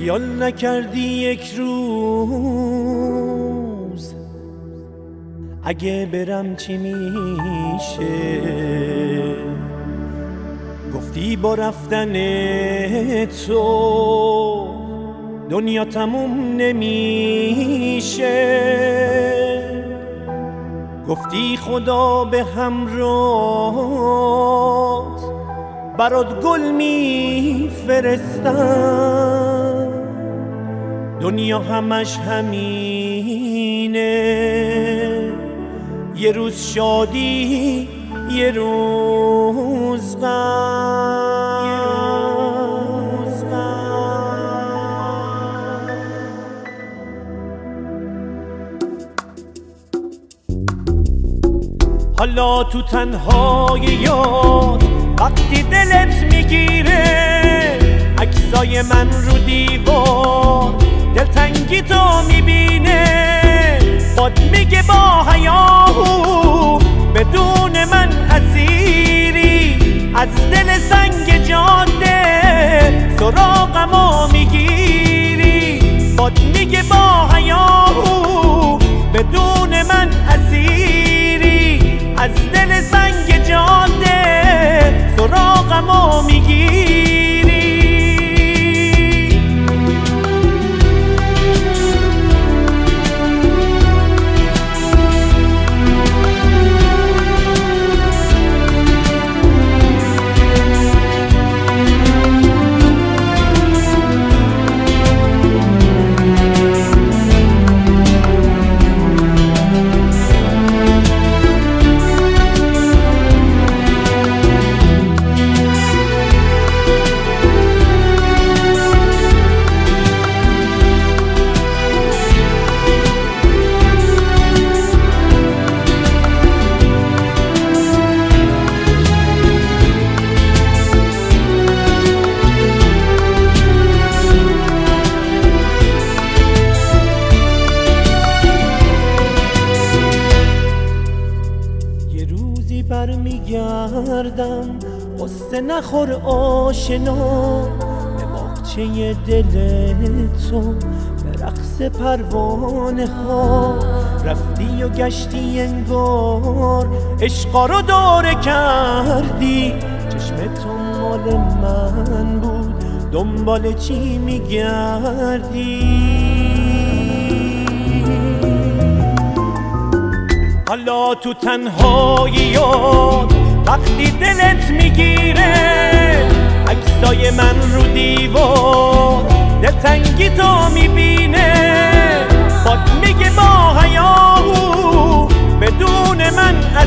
خیال نکردی یک روز اگه برم چی میشه؟ گفتی با رفتن تو دنیا تموم نمیشه. گفتی خدا به همراهت برات گل میفرستم. دنیا همش همینه، یه روز شادی یه روز غم. حالا تو تنهای یاد وقتی دلت میگیره عکسای من رو دیوار، دلتنگی تو میبینه، باد میگه با هیاهو بدون من اسیری، از دل سنگ جاده سراغمو میگیری. باد میگه با هیاهو بدون من اسیری، از دل سنگ جاده سراغمو میگیری. برمیگردم قصه نخور آشنا، به باغچه دل تو، به رقص پروانه ها. رفتی و گشتی انگار عشقا رو دوره کردی، چشم تو مال من بود، دنبال چی میگردی؟ حالا تو تنهای یاد وقتی دلت میگیره عکسای من رو دیوار، دلتنگی تو میبینه، باد میگه با هیاهو بدون من